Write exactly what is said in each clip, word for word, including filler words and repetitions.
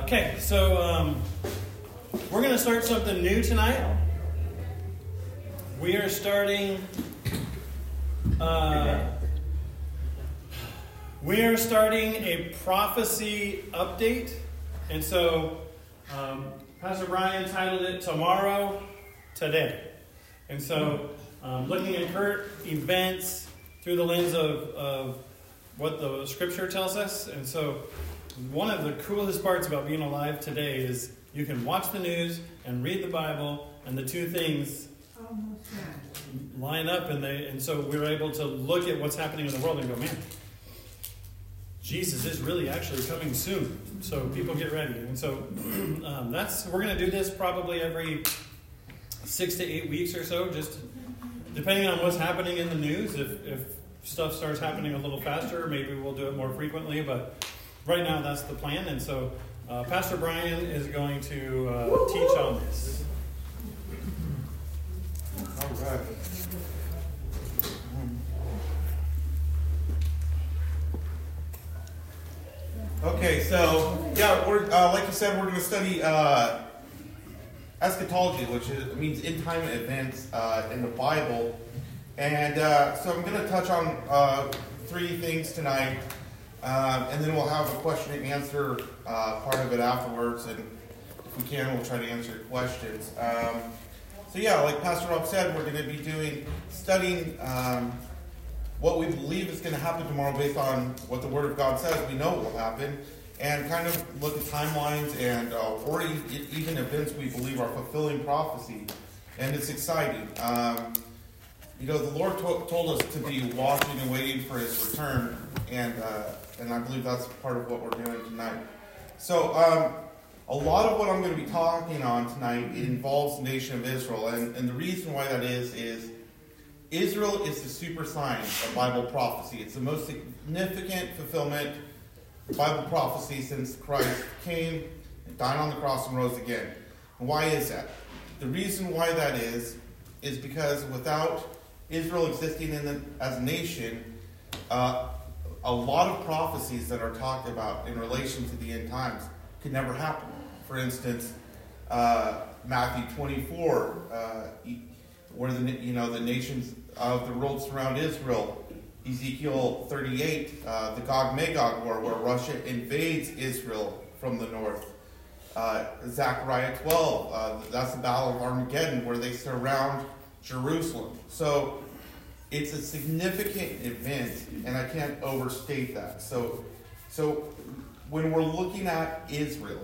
Okay, so um, we're going to start something new tonight. We are starting. Uh, we are starting a prophecy update, and so um, Pastor Brian titled it "Tomorrow, Today," and so um, looking at current events through the lens of, of what the Scripture tells us, and so. One of the coolest parts about being alive today is you can watch the news and read the Bible, and the two things line up, and they and so we're able to look at what's happening in the world and go, man, Jesus is really actually coming soon. So people get ready, and so um, that's we're going to do this probably every six to eight weeks or so, just depending on what's happening in the news. If if stuff starts happening a little faster, maybe we'll do it more frequently, but. Right now, that's the plan, and so uh, Pastor Brian is going to uh, teach on this. All right. Okay, so yeah, we're uh, like you said, we're going to study uh, eschatology, which is, means end-time events uh, in the Bible, and uh, so I'm going to touch on uh, three things tonight. Um, and then we'll have a question and answer uh, part of it afterwards, and if we can, we'll try to answer your questions. Um, so yeah, like Pastor Rob said, we're going to be doing studying um, what we believe is going to happen tomorrow based on what the Word of God says. We know what will happen, and kind of look at timelines and uh, or even events we believe are fulfilling prophecy, and it's exciting. Um, you know, the Lord to- told us to be watching and waiting for His return, and uh, And I believe that's part of what we're doing tonight. So, um, a lot of what I'm going to be talking on tonight involves the nation of Israel. And, and the reason why that is, is Israel is the super sign of Bible prophecy. It's the most significant fulfillment of Bible prophecy since Christ came, and died on the cross, and rose again. And why is that? The reason why that is, is because without Israel existing in the, as a nation, uh, a lot of prophecies that are talked about in relation to the end times could never happen. For instance, uh, Matthew twenty-four, uh, where the you know the nations of the world surround Israel. Ezekiel thirty-eight, uh, the Gog-Magog war, where Russia invades Israel from the north. Uh, Zechariah twelve, uh, that's the Battle of Armageddon, where they surround Jerusalem. So. It's a significant event, and I can't overstate that. So, so when we're looking at Israel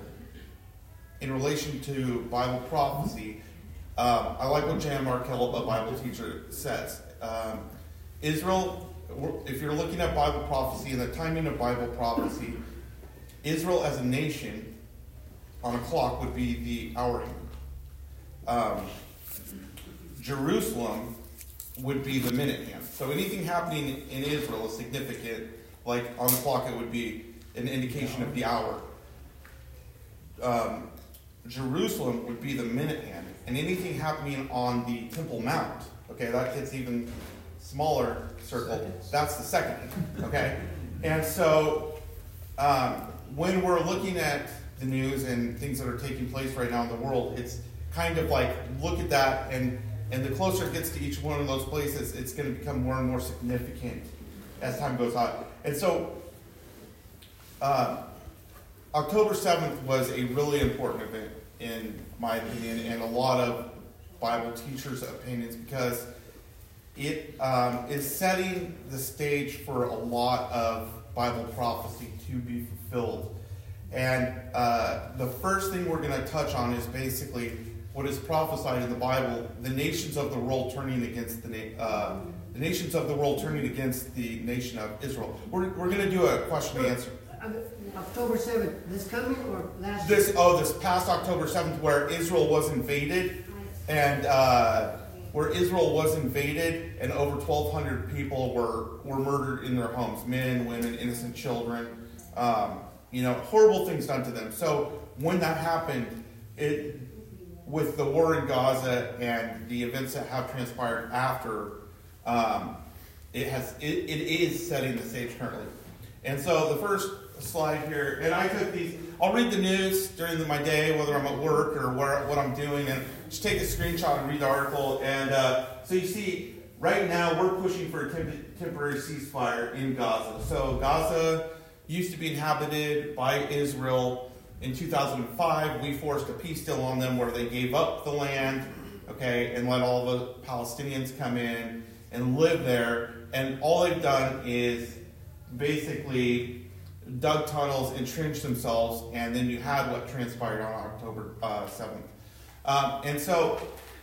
in relation to Bible prophecy, um, I like what Jan Markell, a Bible teacher, says. Um, Israel, if you're looking at Bible prophecy and the timing of Bible prophecy, Israel as a nation on a clock would be the hour hand. Um, Jerusalem would be the minute hand. So anything happening in Israel is significant. Like on the clock, it would be an indication of the hour. Um, Jerusalem would be the minute hand. And anything happening on the Temple Mount, okay, that gets even smaller circle. That's the second hand, okay? And so um, when we're looking at the news and things that are taking place right now in the world, it's kind of like look at that and And the closer it gets to each one of those places, it's going to become more and more significant as time goes on. And so, uh, October seventh was a really important event, in my opinion, and a lot of Bible teachers' opinions, because it um, is setting the stage for a lot of Bible prophecy to be fulfilled. And uh, the first thing we're going to touch on is basically what is prophesied in the Bible: the nations of the world turning against the na- uh, the nations of the world turning against the nation of Israel. We're we're going to do a question and answer. October seventh, this coming or last? This year? oh, this past October seventh, where Israel was invaded, and uh, where Israel was invaded, and over twelve hundred people were were murdered in their homes, men, women, innocent children. Um, you know, horrible things done to them. So when that happened, it. With the war in Gaza and the events that have transpired after, um, it has it, it is setting the stage currently. And so the first slide here, and I took these. I'll read the news during the, my day, whether I'm at work or where, what I'm doing, and just take a screenshot and read the article. And uh, so you see, right now we're pushing for a temp- temporary ceasefire in Gaza. So Gaza used to be inhabited by Israel. In two thousand five, we forced a peace deal on them where they gave up the land, okay, and let all the Palestinians come in and live there. And all they've done is basically dug tunnels, entrenched themselves, and then you had what transpired on October uh, seventh. Um, and so,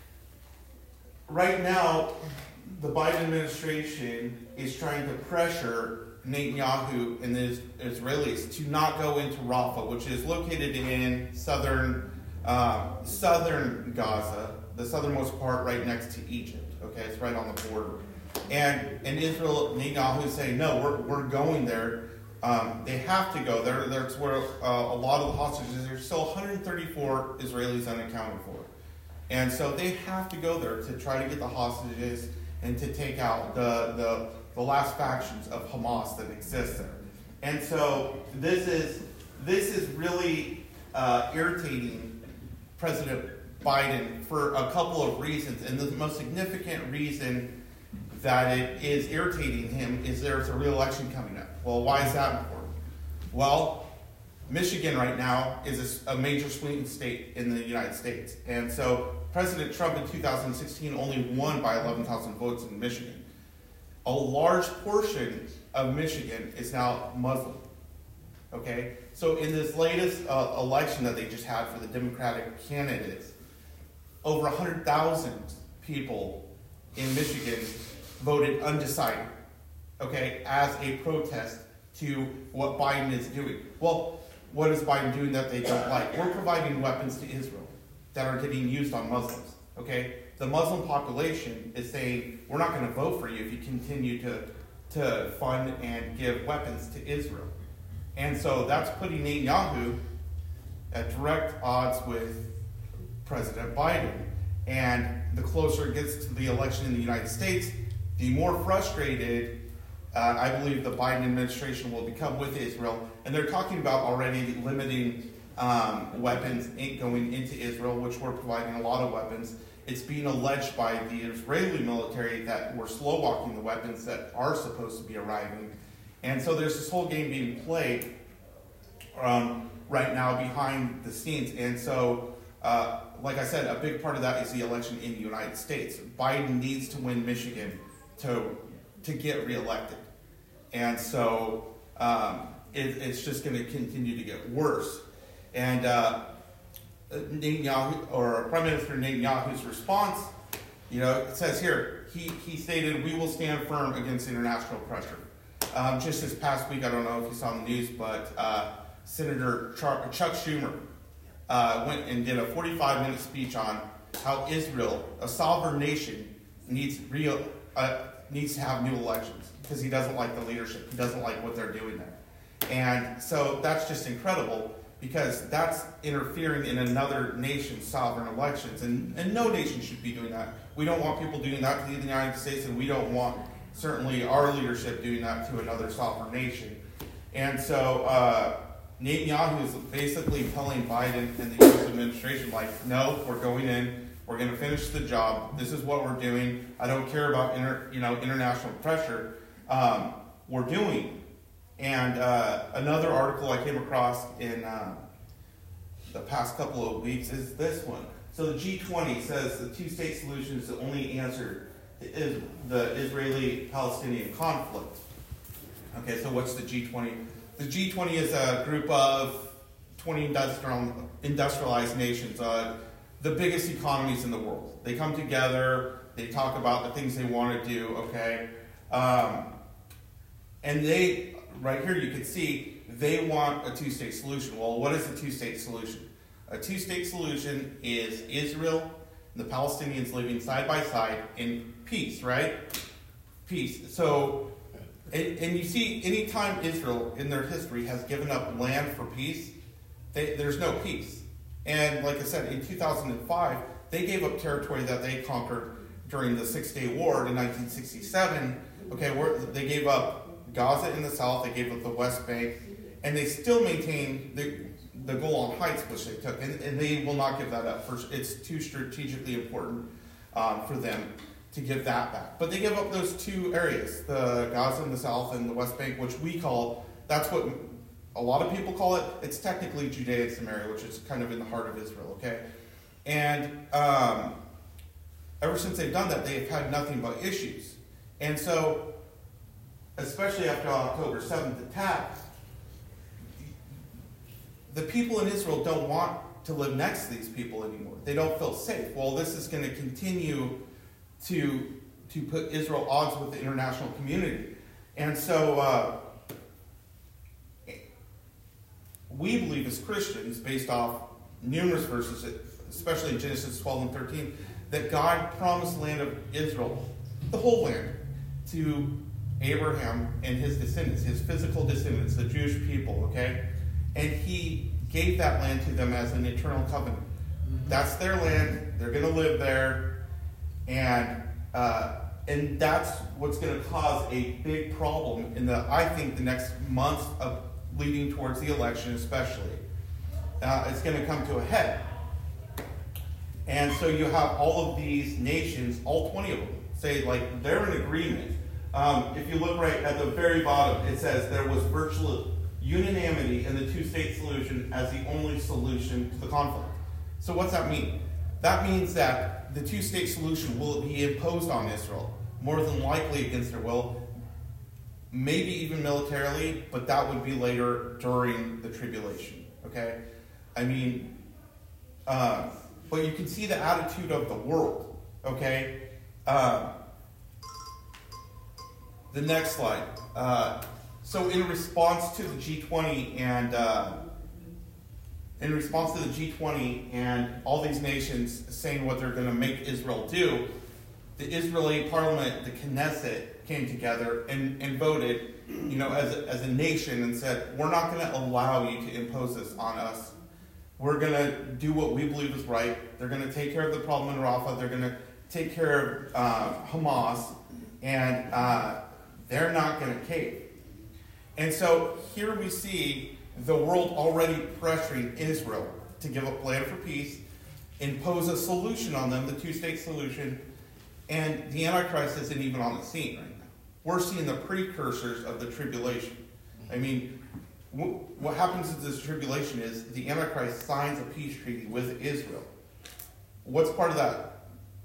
right now, the Biden administration is trying to pressure Netanyahu and the Israelis to not go into Rafah, which is located in southern uh, southern Gaza, the southernmost part right next to Egypt. Okay, it's right on the border. And and Israel, Netanyahu is saying, no, we're we're going there. Um, they have to go there. That's where uh, a lot of the hostages, there's still one hundred thirty-four Israelis unaccounted for. And so they have to go there to try to get the hostages and to take out the, the, the last factions of Hamas that exist there. And so this is, this is really uh, irritating President Biden for a couple of reasons. And the most significant reason that it is irritating him is there's a re-election coming up. Well, why is that important? Well, Michigan right now is a, a major swing state in the United States. And so President Trump in two thousand sixteen only won by eleven thousand votes in Michigan. A large portion of Michigan is now Muslim. Okay? So in this latest uh, election that they just had for the Democratic candidates, over one hundred thousand people in Michigan voted undecided, okay, as a protest to what Biden is doing. Well, what is Biden doing that they don't like? We're providing weapons to Israel that are getting used on Muslims, okay? The Muslim population is saying, we're not going to vote for you if you continue to, to fund and give weapons to Israel. And so that's putting Netanyahu at direct odds with President Biden. And the closer it gets to the election in the United States, the more frustrated uh, I believe the Biden administration will become with Israel. And they're talking about already limiting um, weapons going into Israel, which we're providing a lot of weapons. It's being alleged by the Israeli military that we're slow walking the weapons that are supposed to be arriving. And so there's this whole game being played um, right now behind the scenes. And so, uh, like I said, a big part of that is the election in the United States. Biden needs to win Michigan to to get reelected. And so um, it, it's just going to continue to get worse. And uh, Netanyahu, or Prime Minister Netanyahu's response, you know, it says here, he, he stated, we will stand firm against international pressure. Um, just this past week, I don't know if you saw in the news, but uh, Senator Char- Chuck Schumer uh, went and did a forty-five minute speech on how Israel, a sovereign nation, needs real uh, needs to have new elections because he doesn't like the leadership. He doesn't like what they're doing there. And so that's just incredible because that's interfering in another nation's sovereign elections. And, and no nation should be doing that. We don't want people doing that to the United States, and we don't want certainly our leadership doing that to another sovereign nation. And so uh, Netanyahu is basically telling Biden and the U S administration, like, no, we're going in. We're going to finish the job. This is what we're doing. I don't care about inter, you know, international pressure. Um, we're doing. And uh, another article I came across in uh, the past couple of weeks is this one. So the G twenty says the two-state solution is the only answer to the Israeli-Palestinian conflict. Okay, so what's the G twenty? The G twenty is a group of twenty industrial, industrialized nations. Uh, the biggest economies in the world. They come together, they talk about the things they want to do, okay? Um, and they, right here you can see, they want a two-state solution. Well, what is a two-state solution? A two-state solution is Israel and the Palestinians living side by side in peace, right? Peace. So, and, and you see, anytime Israel in their history has given up land for peace, they, there's no peace. And like I said, in two thousand five, they gave up territory that they conquered during the Six-Day War in nineteen sixty-seven. Okay, where they gave up Gaza in the south, they gave up the West Bank, and they still maintain the the Golan Heights, which they took, and, and they will not give that up. For, it's too strategically important um, for them to give that back. But they give up those two areas, the Gaza in the south and the West Bank, which we call, that's what a lot of people call it. It's technically Judea and Samaria, which is kind of in the heart of Israel, okay? And um, ever since they've done that, they've had nothing but issues. And so, especially after October seventh attack, the people in Israel don't want to live next to these people anymore. They don't feel safe. Well, this is going to continue to, to put Israel at odds with the international community. And so, uh, we believe as Christians, based off numerous verses, especially in Genesis twelve and thirteen, that God promised the land of Israel, the whole land, to Abraham and his descendants, his physical descendants, the Jewish people, okay? And he gave that land to them as an eternal covenant. Mm-hmm. That's their land. They're going to live there. And uh, and that's what's going to cause a big problem in the, I think, the next months of leading towards the election especially. Uh, it's going to come to a head. And so you have all of these nations, all twenty of them, say, like, they're in agreement. Um, if you look right at the very bottom, it says there was virtual unanimity in the two-state solution as the only solution to the conflict. So what's that mean? That means that the two-state solution will be imposed on Israel, more than likely against their will, maybe even militarily, but that would be later during the tribulation, okay? I mean, uh, but you can see the attitude of the world, okay? Uh, the next slide. Uh, so in response to the G twenty and uh, in response to the G twenty and all these nations saying what they're going to make Israel do, the Israeli parliament, the Knesset, came together and, and voted, you know, as a, as a nation and said, we're not going to allow you to impose this on us. We're going to do what we believe is right. They're going to take care of the problem in Rafah. They're going to take care of uh, Hamas. And uh, they're not going to cave. And so here we see the world already pressuring Israel to give up land for peace, impose a solution on them, the two-state solution, and the Antichrist isn't even on the scene right now. We're seeing the precursors of the tribulation. I mean, w- what happens in this tribulation is the Antichrist signs a peace treaty with Israel. What's part of that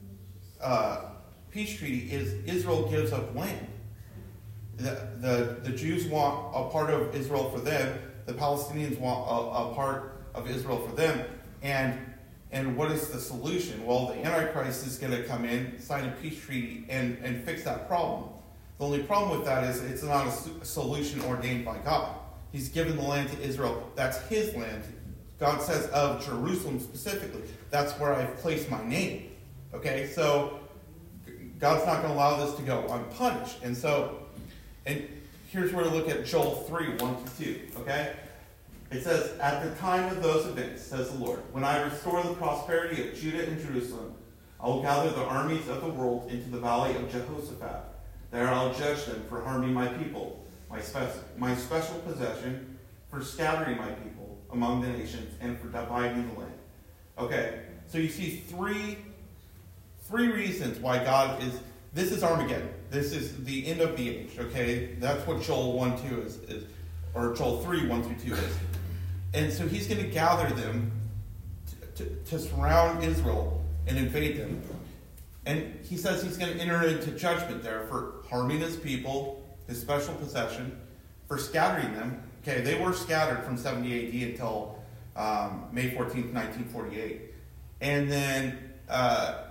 uh, peace treaty is Israel gives up land. The, the, the Jews want a part of Israel for them. The Palestinians want a, a part of Israel for them. And and what is the solution? Well, the Antichrist is going to come in, sign a peace treaty, and, and fix that problem. The only problem with that is it's not a, a solution ordained by God. He's given the land to Israel. That's his land. God says of Jerusalem specifically, that's where I've placed my name. Okay, so God's not going to allow this to go unpunished. And so, and here's where we look at Joel three, one to two, okay? It says, at the time of those events, says the Lord, when I restore the prosperity of Judah and Jerusalem, I will gather the armies of the world into the valley of Jehoshaphat. There I'll judge them for harming my people, my, spe- my special possession, for scattering my people among the nations, and for dividing the land. Okay, so you see three, three reasons why God is, this is Armageddon. This is the end of the age, okay? That's what Joel one, two is, is or Joel three, one through two is. And so he's going to gather them to, to, to surround Israel and invade them. And he says he's going to enter into judgment there for harming his people, his special possession, for scattering them. Okay, they were scattered from seventy A D until um, May fourteenth, nineteen forty-eight. And then, uh,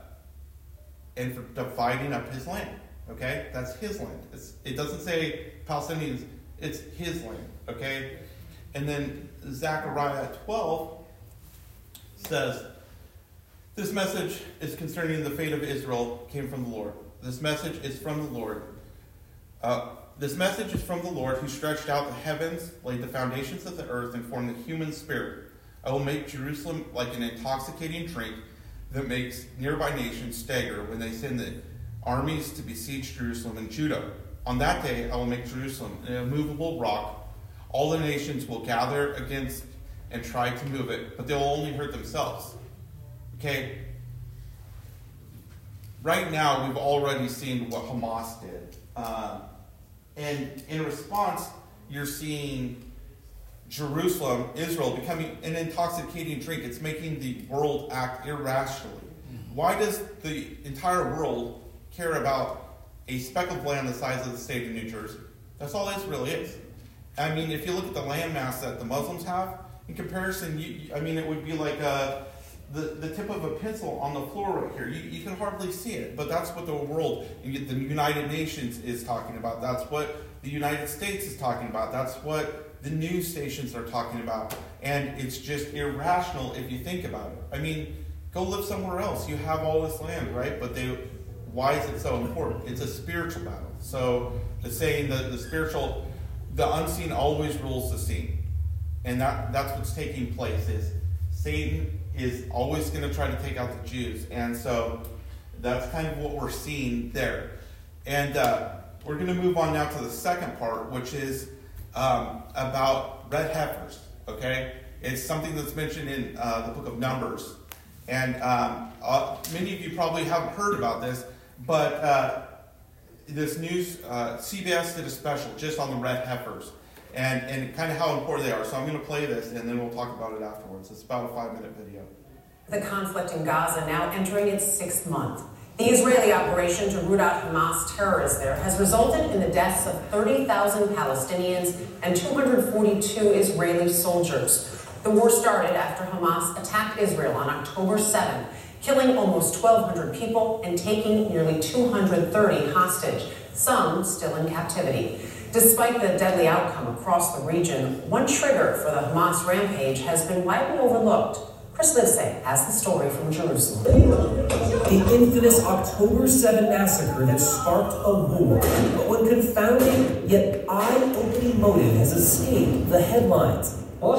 and for dividing up his land. Okay, that's his land. It's, it doesn't say Palestinians, it's his land. Okay, and then Zechariah twelve says, this message is concerning the fate of Israel came from the Lord. This message is from the Lord. Uh, this message is from the Lord who stretched out the heavens, laid the foundations of the earth, and formed the human spirit. I will make Jerusalem like an intoxicating drink that makes nearby nations stagger when they send the armies to besiege Jerusalem and Judah. On that day, I will make Jerusalem an immovable rock all the nations will gather against and try to move it, but they'll only hurt themselves. Okay? Right now, we've already seen what Hamas did. Uh, and in response, you're seeing Jerusalem, Israel, becoming an intoxicating drink. It's making the world act irrationally. Why does the entire world care about a speck of land the size of the state of New Jersey? That's all Israel is. I mean, if you look at the landmass that the Muslims have, in comparison, you, I mean, it would be like a, the, the tip of a pencil on the floor right here. You, you can hardly see it, but that's what the world, the United Nations is talking about. That's what the United States is talking about. That's what the news stations are talking about. And it's just irrational if you think about it. I mean, go live somewhere else. You have all this land, right? But they, why is it so important? It's a spiritual battle. So the saying that the spiritual, the unseen always rules the seen. And that, that's what's taking place is Satan is always going to try to take out the Jews. And so that's kind of what we're seeing there. And uh, we're going to move on now to the second part, which is um, about red heifers. Okay? It's something that's mentioned in uh, the book of Numbers. And um, uh, many of you probably haven't heard about this, but uh, this news, uh, C B S did a special just on the red heifers and, and kind of how important they are. So I'm going to play this and then we'll talk about it afterwards. It's about a five minute video. The conflict in Gaza now entering its sixth month. The Israeli operation to root out Hamas terrorists there has resulted in the deaths of thirty thousand Palestinians and two hundred forty-two Israeli soldiers. The war started after Hamas attacked Israel on October seventh, killing almost twelve hundred people and taking nearly two hundred thirty hostage, some still in captivity. Despite the deadly outcome across the region, one trigger for the Hamas rampage has been widely overlooked. Chris Livesay has the story from Jerusalem. The infamous October seventh massacre that sparked a war, but one confounding yet eye-opening motive has escaped the headlines.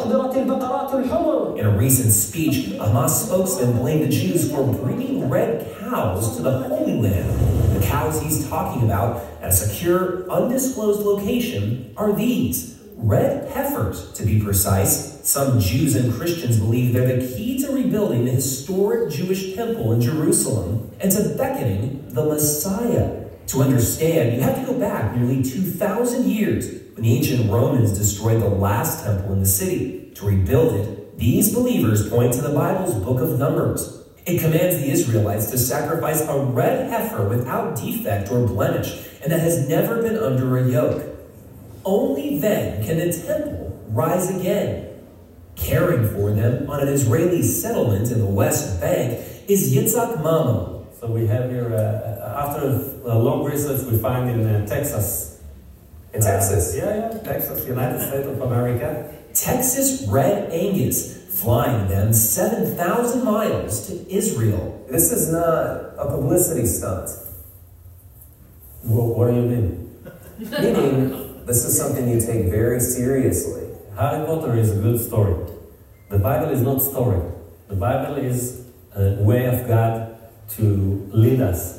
In a recent speech, a Hamas spokesman blamed the Jews for bringing red cows to the Holy Land. The cows he's talking about at a secure, undisclosed location are these. Red heifers, to be precise. Some Jews and Christians believe they're the key to rebuilding the historic Jewish temple in Jerusalem and to beckoning the Messiah. To understand, you have to go back nearly two thousand years when the ancient Romans destroyed the last temple in the city. To rebuild it, these believers point to the Bible's book of Numbers. It commands the Israelites to sacrifice a red heifer without defect or blemish and that has never been under a yoke. Only then can the temple rise again. Caring for them on an Israeli settlement in the West Bank is Yitzhak Mamo. So we have here, uh, after a long research, we find in uh, Texas. In Texas? Uh, yeah, yeah, Texas, United States of America. Texas Red Angus, flying them seven thousand miles to Israel. This is not a publicity stunt. What, what do you mean? Meaning, this is something you take very seriously. Harry Potter is a good story. The Bible is not story. The Bible is a way of God to lead us.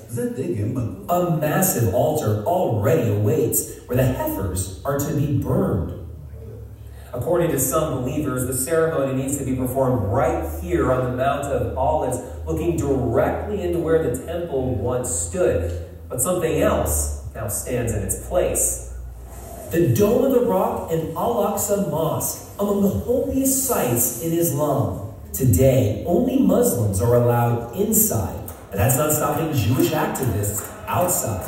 A massive altar already awaits, where the heifers are to be burned. According to some believers, the ceremony needs to be performed right here on the Mount of Olives, looking directly into where the temple once stood. But something else now stands in its place. The Dome of the Rock and Al-Aqsa Mosque, among the holiest sites in Islam. Today, only Muslims are allowed inside, but that's not stopping Jewish activists outside.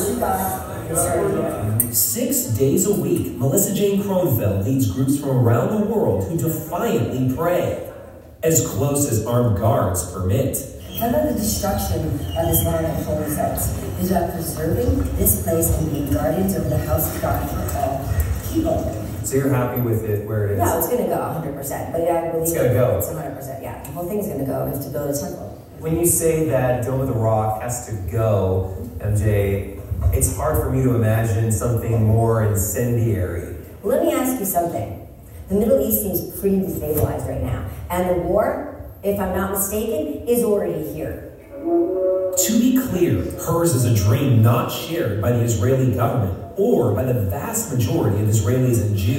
Six days a week, Melissa Jane Kronfeld leads groups from around the world who defiantly pray, as close as armed guards permit. None of the destruction of Islamic holy sites is about preserving this place and being guardians over the house of God for all people. So you're happy with it where it is? No, it's going to go one hundred percent. But I believe it's going to go. It's one hundred percent, yeah. The whole thing's going to go. We have to build a temple. When you say that Dome of the Rock has to go, M J, it's hard for me to imagine something more incendiary. Let me ask you something. The Middle East seems pretty destabilized right now. And the war, if I'm not mistaken, is already here. To be clear, hers is a dream not shared by the Israeli government or by the vast majority of Israelis and Jews.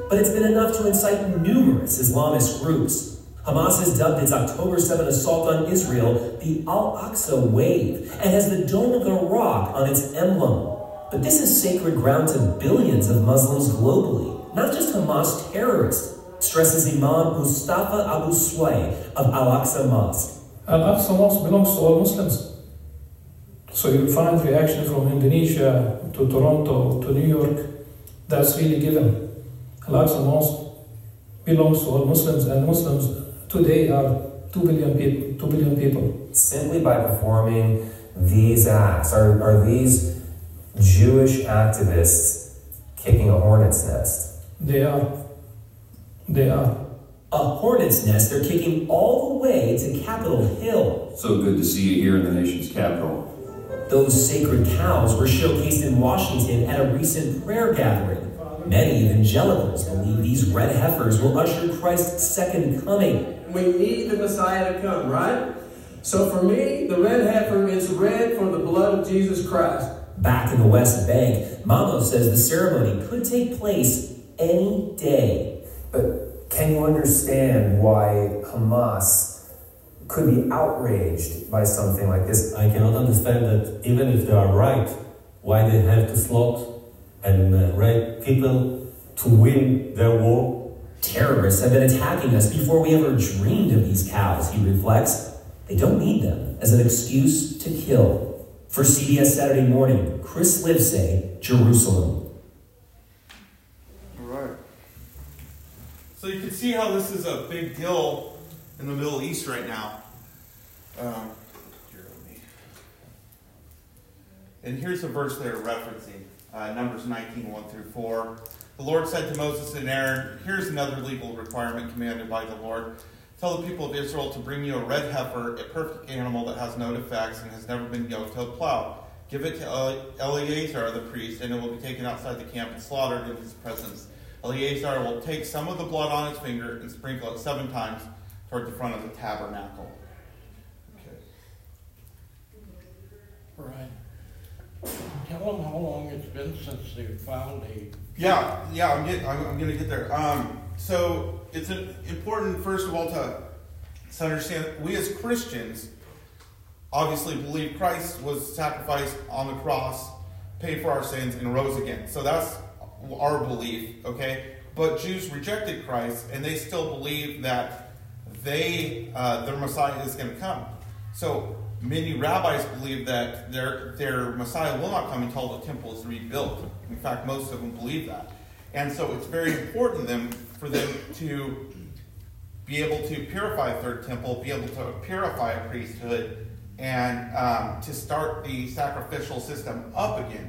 but it's been enough to incite numerous Islamist groups. Hamas has dubbed its October seventh assault on Israel the Al-Aqsa Wave and has the Dome of the Rock on its emblem. But this is sacred ground to billions of Muslims globally, not just Hamas terrorists, stresses Imam Mustafa Abu Sway of Al-Aqsa Mosque. Al-Aqsa Mosque belongs to all Muslims. So you find reaction from Indonesia to Toronto to New York. That's really given. Al-Aqsa Mosque belongs to all Muslims, and Muslims today are two billion people. Two billion people. Simply by performing these acts, are, are these Jewish activists kicking a hornet's nest? They are. They are. A hornet's nest they're kicking all the way to Capitol Hill. So good to see you here in the nation's capital. Those sacred cows were showcased in Washington at a recent prayer gathering. Many evangelicals believe these red heifers will usher Christ's second coming. We need the Messiah to come, right? So for me, the red heifer is red for the blood of Jesus Christ. Back in the West Bank, Mamo says the ceremony could take place any day. But can you understand why Hamas could be outraged by something like this? I cannot understand that even if they are right, why they have to slaughter and uh, rape people to win their war. Terrorists have been attacking us before we ever dreamed of these cows, he reflects. They don't need them as an excuse to kill. For C B S Saturday Morning, Chris Livesay, Jerusalem. All right. So you can see how this is a big deal in the Middle East right now. Um, and here's a verse they're referencing. Uh, Numbers nineteen, one through four. The Lord said to Moses and Aaron, here's another legal requirement commanded by the Lord. Tell the people of Israel to bring you a red heifer, a perfect animal that has no defects and has never been yoked to a plow. Give it to Eleazar the priest, and it will be taken outside the camp and slaughtered in his presence. Eleazar will take some of the blood on his finger and sprinkle it seven times toward the front of the tabernacle. Okay. Right. Tell them how long it's been since they filed a... Yeah, yeah, I'm, get, I'm, I'm going to get there. Um, so it's an important, first of all, to, to understand we as Christians obviously believe Christ was sacrificed on the cross, paid for our sins, and rose again. So that's our belief, okay? But Jews rejected Christ, and they still believe that they, uh, their Messiah is going to come. So many rabbis believe that their their Messiah will not come until the temple is rebuilt. In fact, most of them believe that. And so it's very important them for them to be able to purify a third temple, be able to purify a priesthood, and um, to start the sacrificial system up again.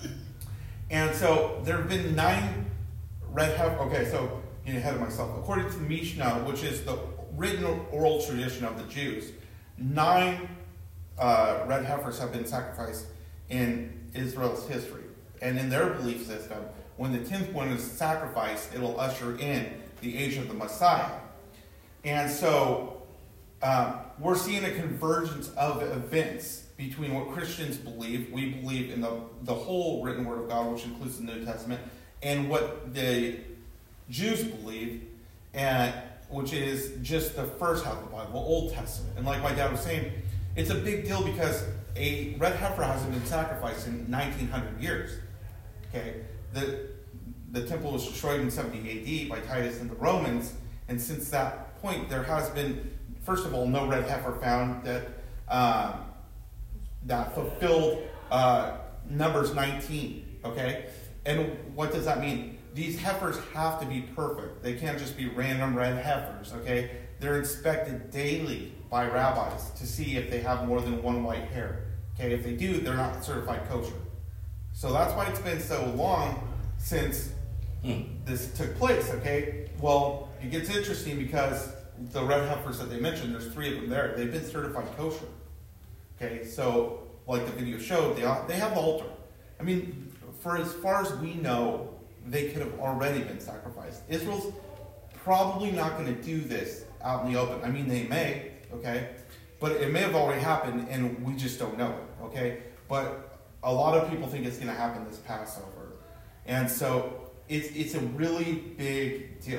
And so there have been nine red heifers. Okay, so getting ahead of myself. According to the Mishnah, which is the written oral tradition of the Jews, nine uh, red heifers have been sacrificed in Israel's history. And in their belief system, when the tenth one is sacrificed, it'll usher in the age of the Messiah. And so um, we're seeing a convergence of events between what Christians believe, we believe in the, the whole written word of God, which includes the New Testament, and what the Jews believe, and which is just the first half of the Bible, Old Testament. And like my dad was saying, it's a big deal because a red heifer hasn't been sacrificed in nineteen hundred years. Okay, the the temple was destroyed in seventy A D by Titus and the Romans, and since that point, there has been, first of all, no red heifer found that um, that fulfilled uh, Numbers nineteen. Okay, and what does that mean? These heifers have to be perfect. They can't just be random red heifers. Okay, they're inspected daily by rabbis to see if they have more than one white hair. Okay, if they do, they're not certified kosher. So that's why it's been so long since this took place, okay? Well, it gets interesting because the red heifers that they mentioned, there's three of them there. They've been certified kosher. Okay, so like the video showed, they, they have the altar. I mean, for as far as we know, they could have already been sacrificed. Israel's probably not going to do this out in the open. I mean, they may, okay? But it may have already happened, and we just don't know it, okay? But a lot of people think it's going to happen this Passover. And so it's it's a really big deal.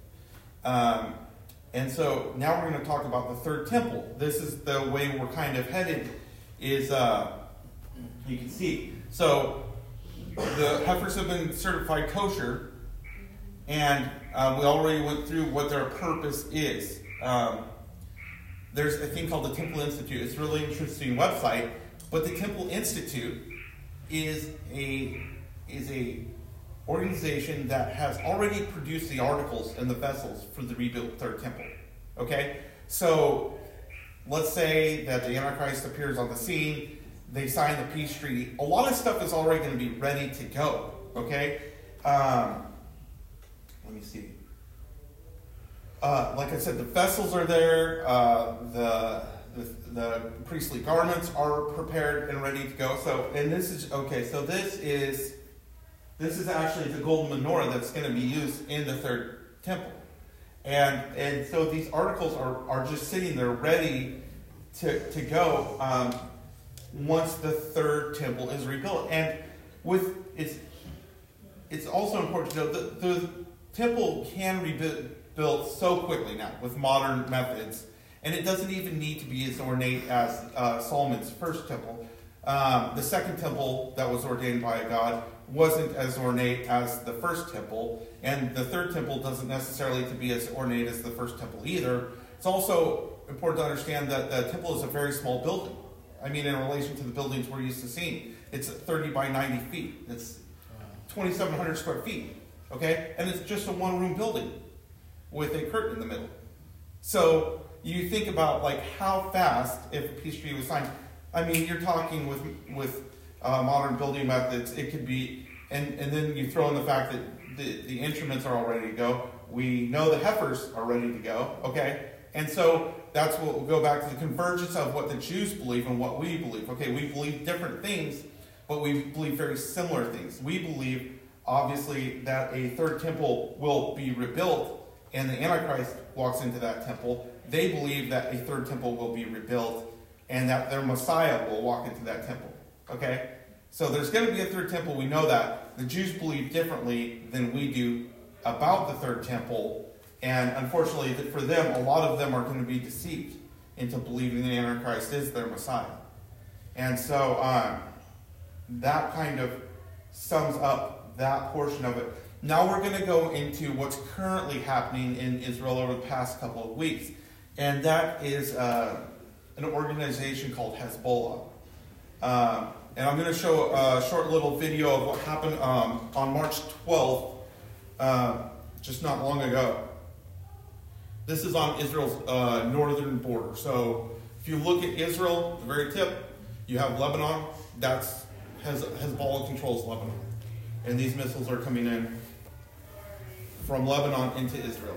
Um, and so now we're going to talk about the third temple. This is the way we're kind of headed. Is uh, you can see so the heifers have been certified kosher, and uh, we already went through what their purpose is. Um, there's a thing called the Temple Institute. It's a really interesting website, but the Temple Institute is a is a organization that has already produced the articles and the vessels for the rebuilt third temple. Okay, so let's say that the Antichrist appears on the scene. They sign the peace treaty. A lot of stuff is already going to be ready to go. Okay, um, let me see. Uh, like I said, the vessels are there. Uh, the, the the priestly garments are prepared and ready to go. So, and this is okay. So this is this is actually the golden menorah that's going to be used in the third temple, and and so these articles are are just sitting there ready to to go um, once the third temple is rebuilt. And with it's it's also important to know that the temple can rebuild. Built so quickly now with modern methods, and it doesn't even need to be as ornate as uh, Solomon's first temple. Um, the second temple that was ordained by God wasn't as ornate as the first temple, and the third temple doesn't necessarily to be as ornate as the first temple either. It's also important to understand that the temple is a very small building. I mean, in relation to the buildings we're used to seeing, it's thirty by ninety feet. It's twenty-seven hundred square feet. Okay, and it's just a one-room building with a curtain in the middle. So you think about like how fast, if a peace treaty was signed, I mean, you're talking with with uh, modern building methods, it could be, and, and then you throw in the fact that the, the instruments are all ready to go. We know the heifers are ready to go, okay? And so that's what we'll go back to the convergence of what the Jews believe and what we believe. Okay, we believe different things, but we believe very similar things. We believe, obviously, that a third temple will be rebuilt, and the Antichrist walks into that temple. They believe that a third temple will be rebuilt and that their Messiah will walk into that temple. Okay? So there's going to be a third temple. We know that. The Jews believe differently than we do about the third temple. And unfortunately, for them, a lot of them are going to be deceived into believing the Antichrist is their Messiah. And so um, that kind of sums up that portion of it. Now we're going to go into what's currently happening in Israel over the past couple of weeks. And that is uh, an organization called Hezbollah. Um, and I'm going to show a short little video of what happened um, on March twelfth, uh, just not long ago. This is on Israel's uh, northern border. So if you look at Israel, the very tip, you have Lebanon. That's Hez- Hezbollah controls Lebanon. And these missiles are coming in from Lebanon into Israel.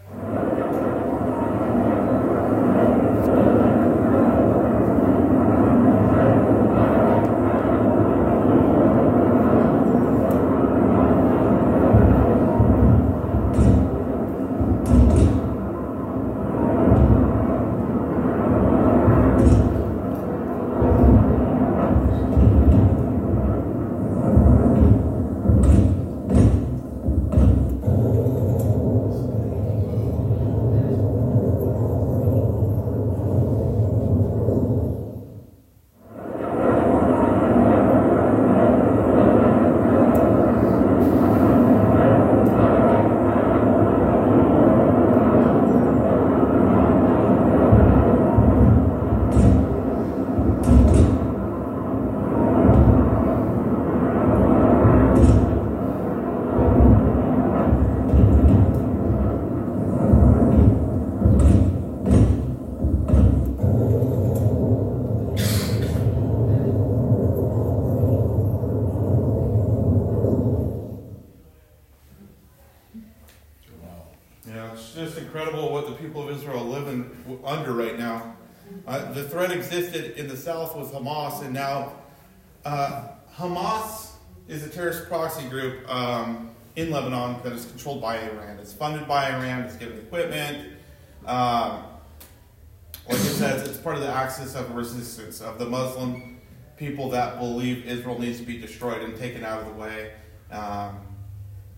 Under right now. Uh, the threat existed in the south with Hamas, and now uh, Hamas is a terrorist proxy group um, in Lebanon that is controlled by Iran. It's funded by Iran. It's given equipment. Um, like it says, it's part of the axis of resistance of the Muslim people that believe Israel needs to be destroyed and taken out of the way. Um,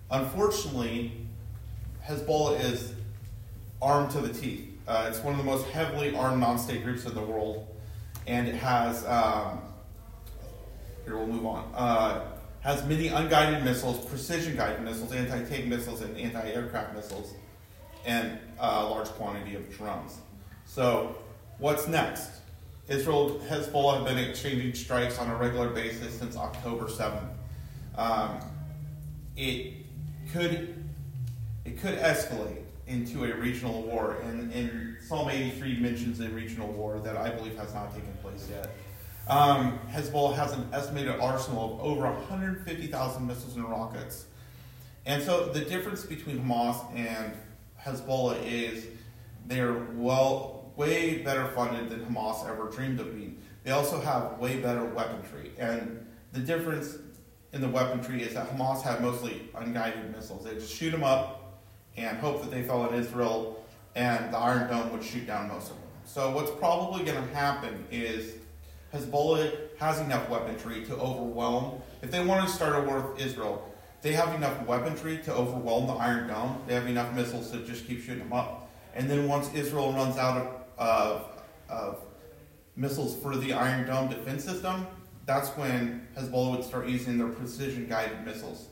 unfortunately, Hezbollah is armed to the teeth. Uh, it's one of the most heavily armed non-state groups in the world, and it has, um, here we'll move on, uh, has many unguided missiles, precision-guided missiles, anti-tank missiles, and anti-aircraft missiles, and a large quantity of drones. So, what's next? Israel, Hezbollah have been exchanging strikes on a regular basis since October seventh. Um, it could it could escalate into a regional war, and, and Psalm eighty-three mentions a regional war that I believe has not taken place yet. Um, Hezbollah has an estimated arsenal of over one hundred fifty thousand missiles and rockets. And so the difference between Hamas and Hezbollah is they're well, way better funded than Hamas ever dreamed of being. They also have way better weaponry. And the difference in the weaponry is that Hamas had mostly unguided missiles. They just shoot them up and hope that they fell in Israel, and the Iron Dome would shoot down most of them. So what's probably going to happen is Hezbollah has enough weaponry to overwhelm. If they want to start a war with Israel, they have enough weaponry to overwhelm the Iron Dome. They have enough missiles to just keep shooting them up. And then once Israel runs out of, of, of missiles for the Iron Dome defense system, that's when Hezbollah would start using their precision-guided missiles.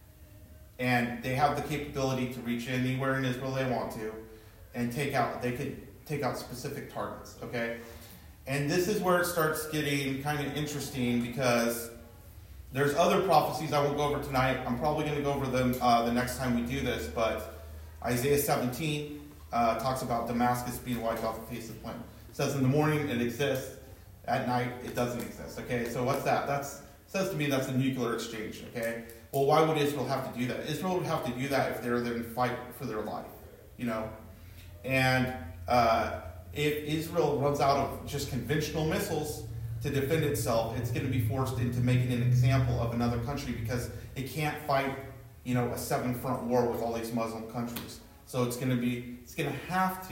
And they have the capability to reach anywhere in Israel they want to, and take out. They could take out specific targets. Okay, and this is where it starts getting kind of interesting, because there's other prophecies I won't go over tonight. I'm probably going to go over them uh, the next time we do this. But Isaiah seventeen uh, talks about Damascus being wiped off the face of the planet. It says in the morning it exists, at night it doesn't exist. Okay, so what's that? That's says to me that's a nuclear exchange. Okay. Well, why would Israel have to do that? Israel would have to do that if they're there to fight for their life, you know. And uh, if Israel runs out of just conventional missiles to defend itself, it's going to be forced into making an example of another country, because it can't fight, you know, a seven-front war with all these Muslim countries. So it's going to be, it's going to have to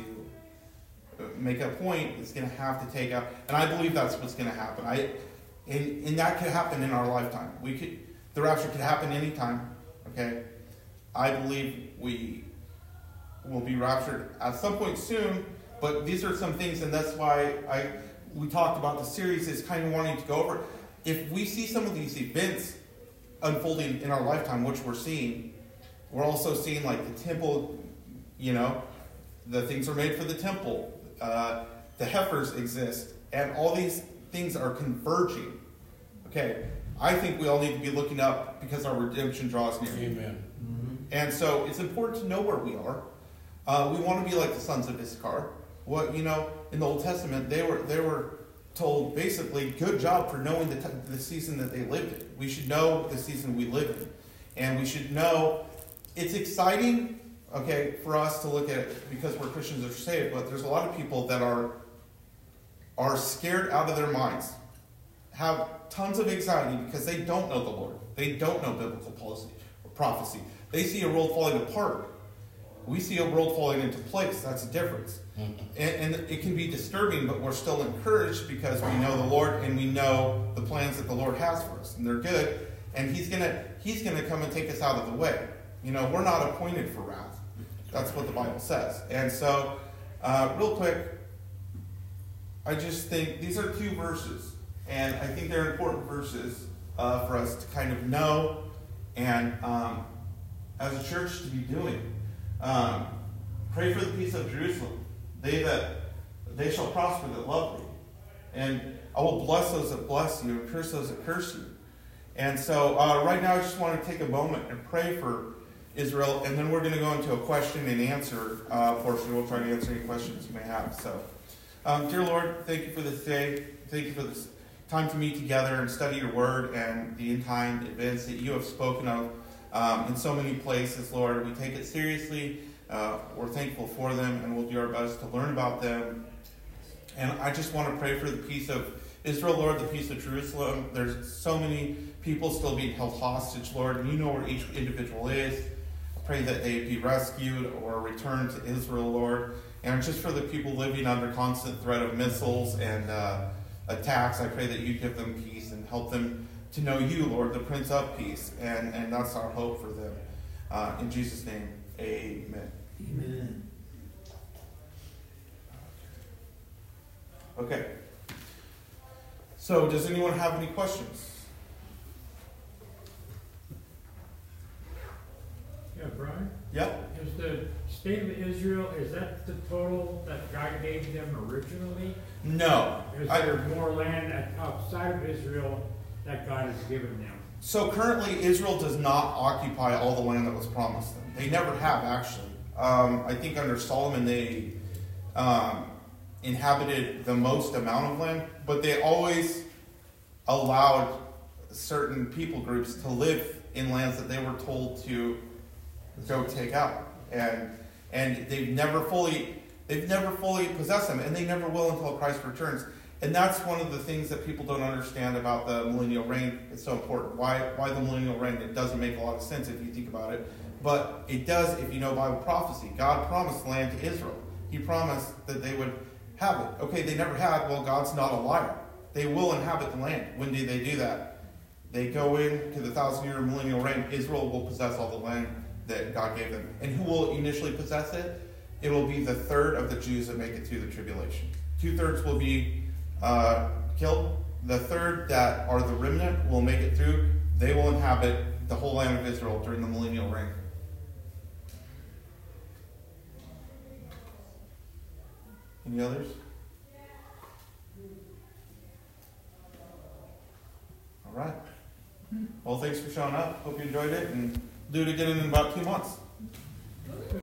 make a point. It's going to have to take out, and I believe that's what's going to happen. I, and, and that could happen in our lifetime. We could. The rapture could happen anytime, okay? I believe we will be raptured at some point soon, but these are some things, and that's why I we talked about the series is kind of wanting to go over. If we see some of these events unfolding in our lifetime, which we're seeing, we're also seeing like the temple, you know, the things are made for the temple, uh, the heifers exist, and all these things are converging, okay? I think we all need to be looking up because our redemption draws near. Amen. Mm-hmm. And so it's important to know where we are. Uh, we want to be like the sons of Issachar. What you know in the Old Testament, they were they were told basically, good job for knowing the, t- the season that they lived in. We should know the season we live in, and we should know it's exciting. Okay, for us to look at it because we're Christians are saved, but there's a lot of people that are are scared out of their minds, have tons of anxiety because they don't know the Lord. They don't know biblical policy or prophecy. They see a world falling apart. We see a world falling into place. That's the difference. Mm-hmm. And, and it can be disturbing, but we're still encouraged because we know the Lord and we know the plans that the Lord has for us. And they're good. And He's gonna He's gonna come and take us out of the way. You know, we're not appointed for wrath. That's what the Bible says. And so, uh, real quick, I just think these are two verses. And I think they're important verses uh, for us to kind of know and um, as a church to be doing. Um, pray for the peace of Jerusalem. They that they shall prosper that love thee. And I will bless those that bless you and curse those that curse you. And so uh, right now I just want to take a moment and pray for Israel, and then we're going to go into a question and answer uh, portion. We'll try to answer any questions you may have. So, um, dear Lord, thank you for this day. Thank you for this time to meet together and study your word and the end-time events that you have spoken of um, in so many places, Lord. We take it seriously. Uh, we're thankful for them, and we'll do our best to learn about them. And I just want to pray for the peace of Israel, Lord, the peace of Jerusalem. There's so many people still being held hostage, Lord, and you know where each individual is. Pray that they be rescued or returned to Israel, Lord. And just for the people living under constant threat of missiles and uh, attacks, I pray that you give them peace and help them to know you, Lord, the Prince of Peace. And, and that's our hope for them. Uh, in Jesus' name, amen. Amen. Okay. So, does anyone have any questions? Yeah, Brian? Yep. Is the state of Israel, is that the total that God gave them originally? No. Is I- there more land outside of Israel that God has given them? So currently, Israel does not occupy all the land that was promised them. They never have, actually. Um, I think under Solomon, they um, inhabited the most amount of land, but they always allowed certain people groups to live in lands that they were told to go take out, and and they've never fully they've never fully possessed them, and they never will until Christ returns. And that's one of the things that people don't understand about the millennial reign. It's so important. Why why the millennial reign? It doesn't make a lot of sense if you think about it, but it does if you know Bible prophecy. God promised land to Israel. He promised that they would have it. Okay, they never had. Well, God's not a liar. They will inhabit the land. When do they do that? They go into the thousand-year millennial reign. Israel will possess all the land that God gave them. And who will initially possess it? It will be the third of the Jews that make it through the tribulation. Two-thirds will be uh, killed. The third that are the remnant will make it through. They will inhabit the whole land of Israel during the millennial reign. Any others? All right. Well, thanks for showing up. Hope you enjoyed it, and do it again in about two months.